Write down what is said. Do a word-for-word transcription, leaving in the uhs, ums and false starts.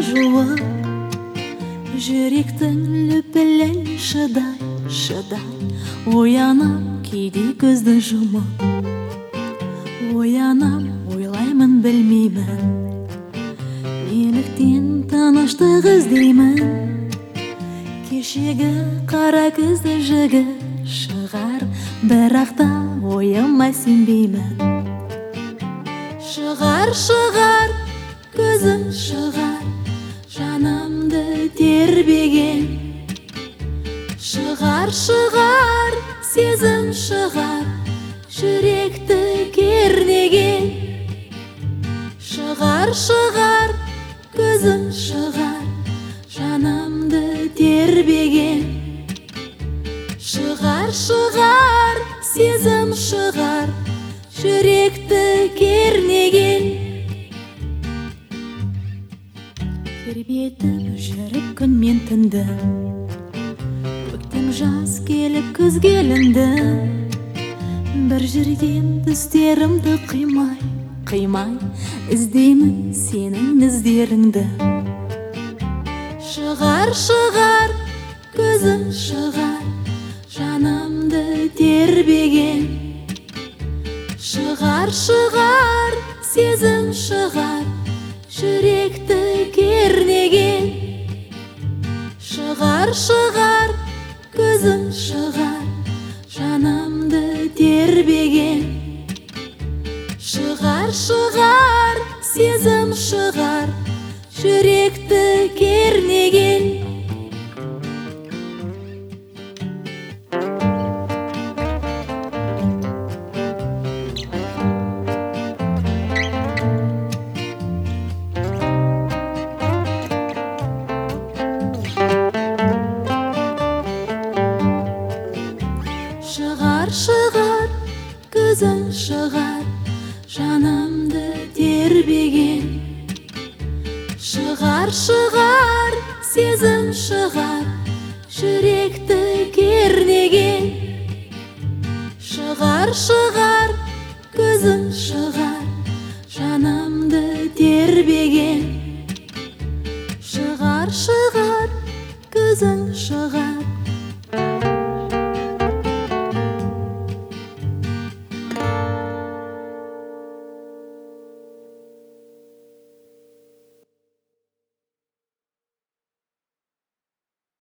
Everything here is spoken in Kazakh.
жуып, жүректің лүпілін шыдай, шыдай. Оянам кейде көзді жұмып, оянам, ойлаймын, білмеймін, неліктен тыныштық іздеймін. Кешегі қара көзді жігіт шығар, бірақ та ойыма сенбеймін. Шығар, шығар, көзің шығар, жанымды тербеген. Шығар, шығар, сезім шығар, жүректі кернеген. Шығар, шығар, көзің шығар, жанымды тербеген. Шығар, шығар, сезім шығар, жүректі кернеген. Тербетіп жүріп күн мен түнді, көктем жаз келіп күз келінді. Бір жерден түстерімді қимай, қимай, іздеймін сенің іздеріңді. Шығар, шығар, көзің шығар, жанымды тербеген. Шығар, шығар, сезім шығар, жүректі кернеген. Шығар, шығар, көзің шығар, жанымды тербеген. Шығар, шығар, сезім шығар, жүректі кернеген. Шығар, шығар, көзің шығар, жанымды тербеген. Шығар, шығар, сезім шығар, жүректі кернеген. Шығар, шығар, көзің шығар, жанымды тербеген. Шығар, шығар, көзің шығар,